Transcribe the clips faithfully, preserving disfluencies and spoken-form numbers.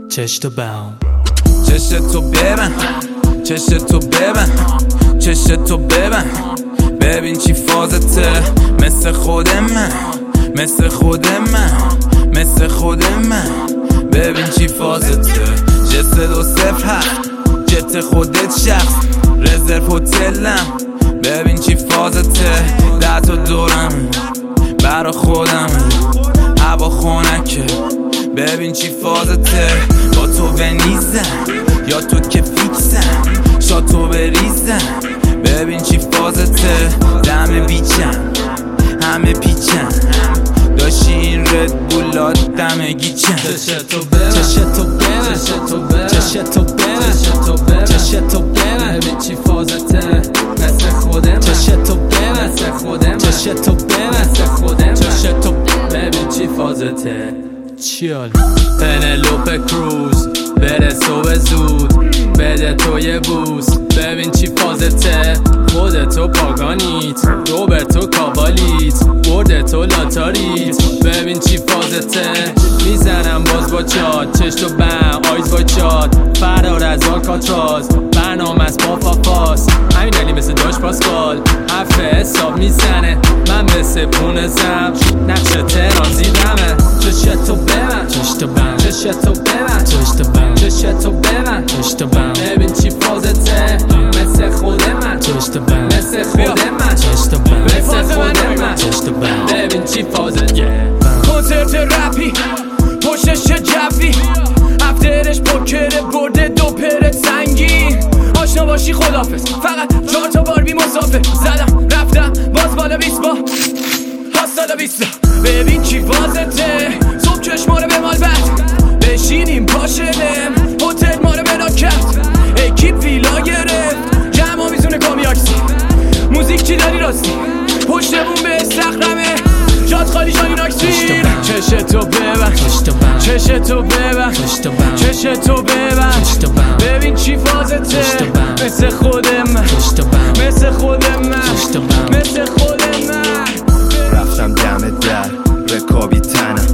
چش تو بم چش تو ببن چش تو ببن چش تو ببن ببین چی فازته مثل خود من مثل خود من مثل خود من ببین چی فازته جست دو صفر هفت جت خودت شخص رزرو هتلم ببین چی فازته ده تا دورم برا خودم هوا خونکه ببین چی فازته با تو ونیزم یا تو که فیکسم شاتو بریزم ببین چی فازته دم بیچم همه پیچم داشتی این رد بولات دم گیچم چش تو ببن چش تو ببن چش تو ببن چش تو ببن ببین چی فازته مثل خودم چش تو ببن مثل خودم چش تو ببن مثل خودم چش تو ببین چی فازته چیال پنلوپ کروز بره صبح زود بده تو یه بوس ببین چی فازته خودتو پاگانیت روبرتو کاوالیت بردتو لاتاریت ببین چی فازته میزنم باز با چات چش تو بم آیز با چات فرار از آلکاتراز برنامه از پافافاس همین علی مثل داش پاسکال حرف حساب میزنه من مثل پونه زم نقش تهران زیدمه چش تو ببن چش تو بم چش تو ببن چش تو بم چش تو ببن چش تو بم ببین چی فازته مثل خود من چش تو بم مثل خود من چش تو بم مثل خود من چش تو بم ببین چی فازته کنسرت رپی پشتش چه جوی افترش پوکره برده دو پرت سنگین آشنا باشی خدافز فقط چهار تا باربی مسافر زدم رفتم باز بالا بیست با هاستالا بیستا ببین چی فازته صبح چشما رو به مال بد بشینیم پاشلم هتل ما رو بنا کرد اکیپ ویلا گرفت جمع میزونه کامیاکسی موزیک چی داری راستی پشتمون به استخرمه جاد خالی جانی ناکسی چش تو ببن چش تو ببن چش تو ببن ببین چی فازته مثل خود من مثل خود من مثل خود من رفتم دم در رکابی تنم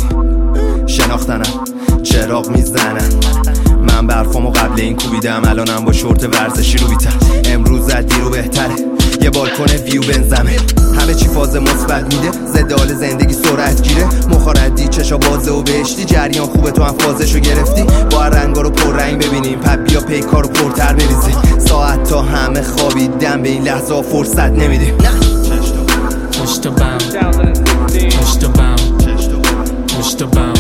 شناختنم چراغ میزنم من برفامو قبل این کوبیدم الانم با شورت ورزشی رو بیتم امروز از دیرو بهتره یه بالکن ویو بنزمه همه چی فاز مثبت میده زدال زندگی سرعت گیره مخاردی چشا بازه و بهشتی جریان خوبه تو هم فازشو گرفتی با رنگا رو پر رنگ ببینیم پس بیا پیکا رو پرتر بریزیم ساعت تا همه خوابیدن به این لحظه فرصت نمیدیم چش تو بم چش تو بم چش تو بم